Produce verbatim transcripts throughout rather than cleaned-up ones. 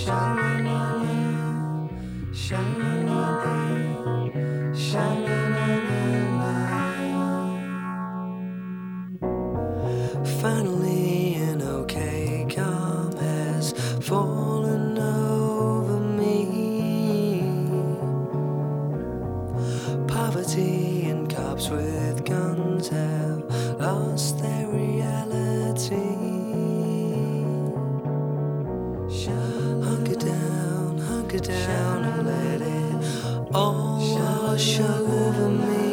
Sha-la-la-la, sha-la-la-la, sha-la-la-la-la. Finally, an okay calm has fallen over me. Poverty and cops with guns have lost their reality. Hunker down, hunker down and let it all wash over me.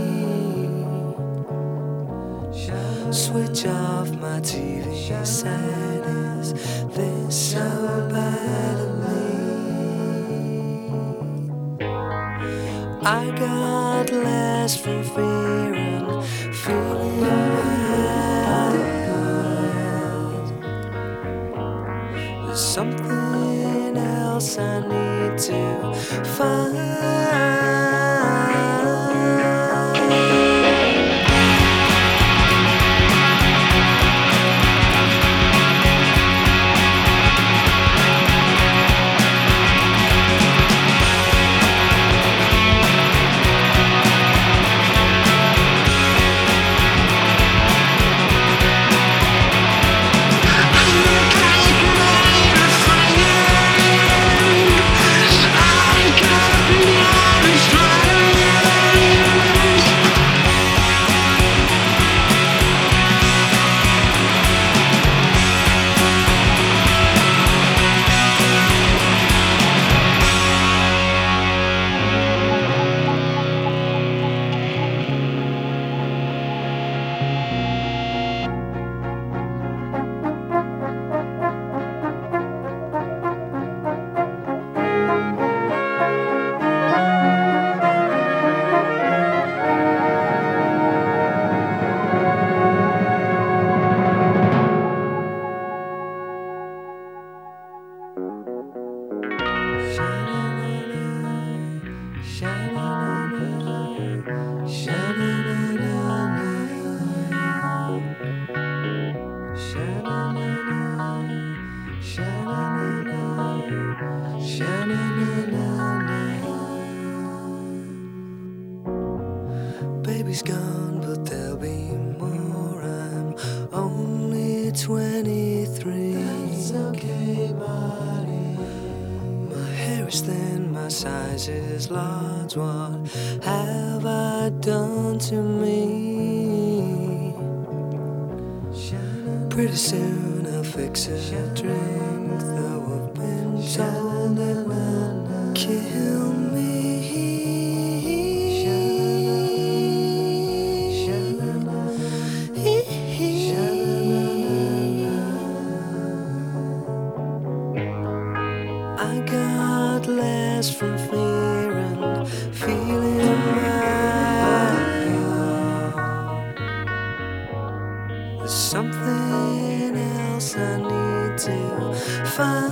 Switch off my T V set. Is this so bad of me? I got less from fear and feeling bad. There's something else I need to find. Baby's gone, but there'll be more. I'm only twenty-three. That's okay, buddy. My hair is thin, my size is large. What have I done to me? Pretty soon I'll fix a drink, though I've been told it will kill me. I got less from fear and feeling bad. There's something else I need to find.